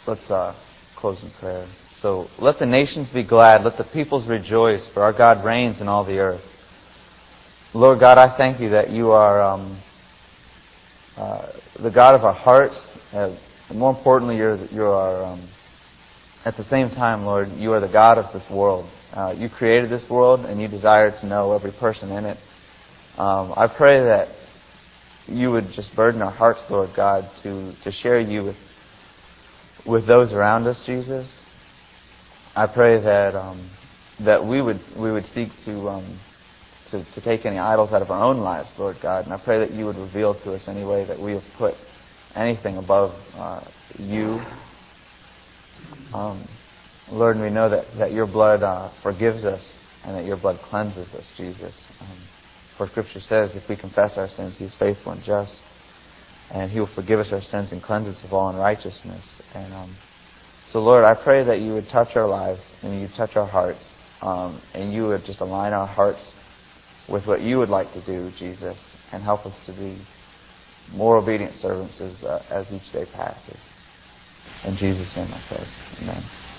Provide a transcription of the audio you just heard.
Let's close in prayer. So let the nations be glad, let the peoples rejoice, for our God reigns in all the earth. Lord God, I thank you that you are the God of our hearts. More importantly, you are at the same time, Lord, you are the God of this world. You created this world, and you desire to know every person in it. I pray that you would just burden our hearts, Lord God, to share you with those around us, Jesus. I pray that we would seek to take any idols out of our own lives, Lord God. And I pray that you would reveal to us any way that we have put anything above you. Lord, we know that your blood forgives us and that your blood cleanses us, Jesus. For Scripture says if we confess our sins, He is faithful and just, and He will forgive us our sins and cleanse us of all unrighteousness. And so, Lord, I pray that you would touch our lives and you would touch our hearts, and you would just align our hearts with what you would like to do, Jesus, and help us to be more obedient servants as each day passes. In Jesus' name I pray. Amen.